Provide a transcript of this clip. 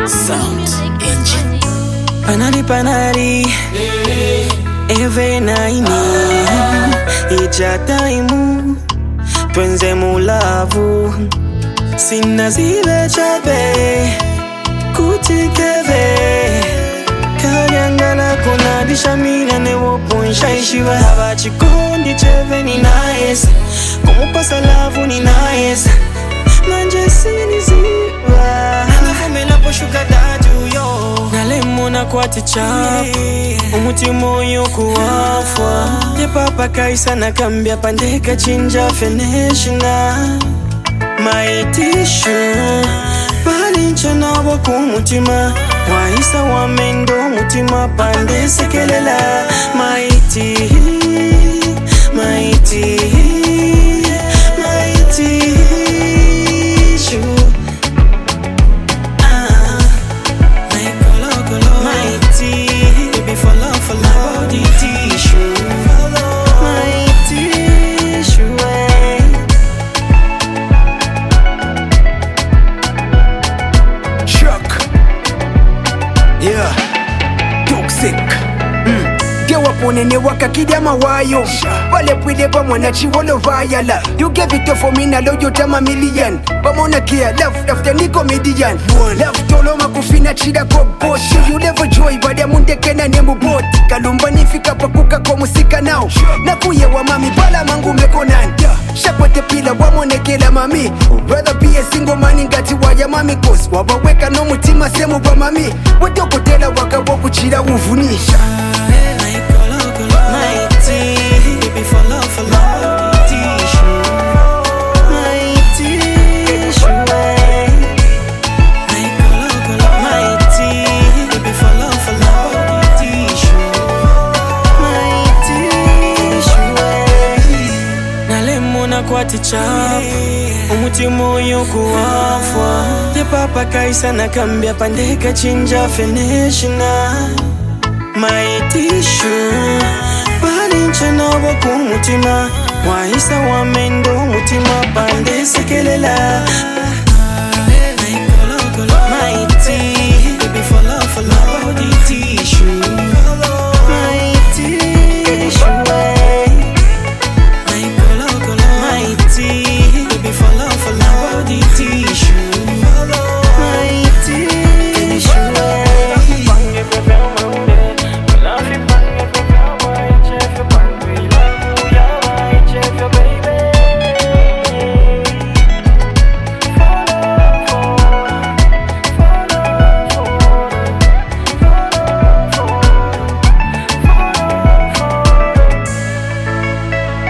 Sound Engine. Panali Eve naini Ija taimu Twenze mulavu Sina zile chabe Kutikeve Kanyangala kuna dishamina newopo nshaishiwa Hava chikondi cheve ni naesa Kumupasa lavu ni naesa Manje sini ziwa Nafumela po shuka datu yo Nalemona kwa tichapu Umutima uyu kuwafwa Yepapa kaisa na kambia pandeka chinja feneshina Maitishu Palincha nabo kumutima Waisa wamendo mutima pande sekelela Maiti Maiti Maiti Nene waka kidama wayo Wale pwede pa mwana chiwolo vayala You gave it for me na loyo tama million Bamona kia love after ni comedian Love tolo makufina chida kwa boss You never joy bada munde kena nemu bot Kalumba nifika pakuka kwa musika now Na kuye wa mami bala mangu mekonan Shapote pila wa mwone kela mami Rather be a single man ingati waya mami Cause wabaweka no mutima semu wa mami Wadoko tela waka waku chida uvunisha Kwa tichapu Umutima uyu kuwafwa Yepapa kaisa na kambia pandeka chinja feneshina Maitishu Palincha nabo kumutima Waisa wamendo mutima pande sekelela